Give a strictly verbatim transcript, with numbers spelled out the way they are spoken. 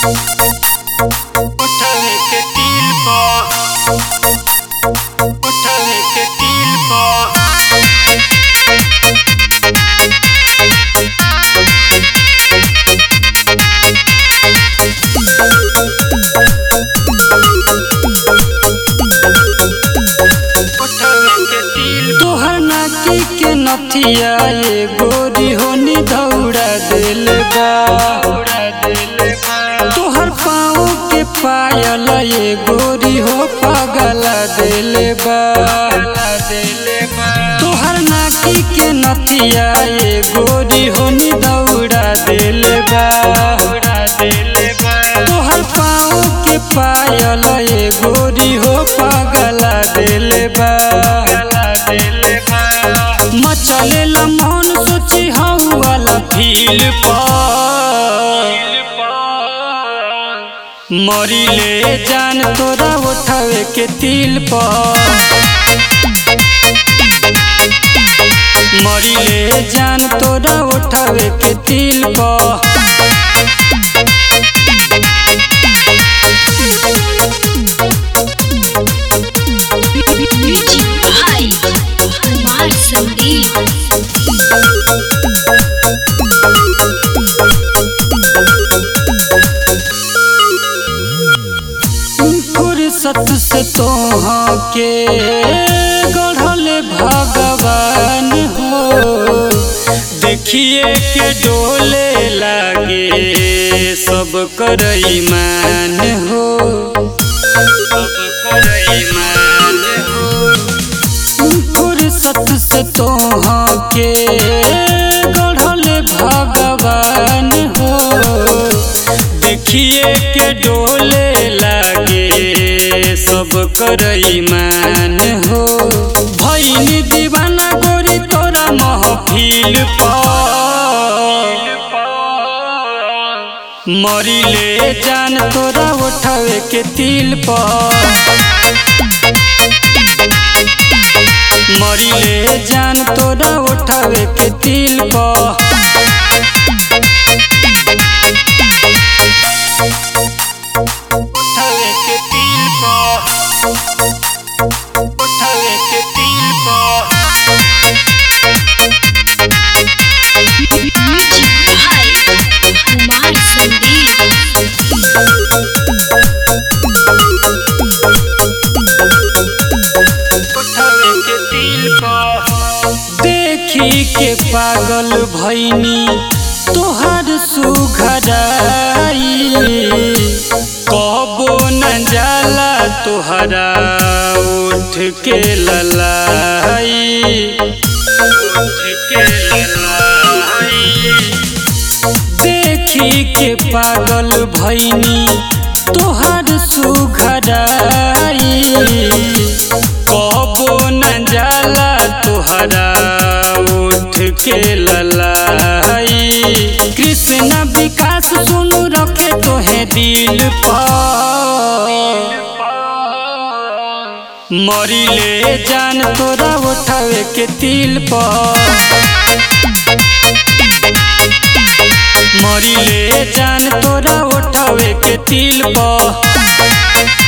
उठावे के तिल पर उठावे के तिल पर तोहर नाकी के नथिया ये गोरी होनी दौड़ा दिल बा तोहर पाँव के पायल ये गोरी हो पगला दिल बा तोहर नाकी के नथिया ये गोरी होनी दौड़ा दिल बा तोहर पाँव के पायल ये गोरी हो पगला दिल बा मचलेला मन सोची हऊ वाला फील पर मरिले जान तोरा उठावे के तिल पर मरिले जान तोरा उठावे के तिल पर फुर्सत से तोहा के गढ़ल भगवान हो देखिए के डोले लागे सब कर ईमान हो सब कर ईमान हो फुर्सत से तोहा के गढ़ल भगवान हो देखिए के डोले लागे सब कर ईमान हो भइनी दीवाना गोरी तोरा महफिल पर मरिले जान तोरा उठावे के तिल पर मरिले जान तोरा उठावे के तिल पर उठावे के तिल पर उठावे के तिल पर कुमार संदीप उठावे के तिल पर देखी के पागल भइनी तोहर सुघराई कबो न जाला तोहरा उठ के ललाई उठ के ललाई देखी के पागल भइनी तोहर सुघराई कबो न जाला तोहरा उठ के ललाई कृष्ण विकास सुनु रखे तोहे दिल पर मरिले जान तोरा उठावे के तिल पर मरिले जान तोरा उठावे के तिल पर।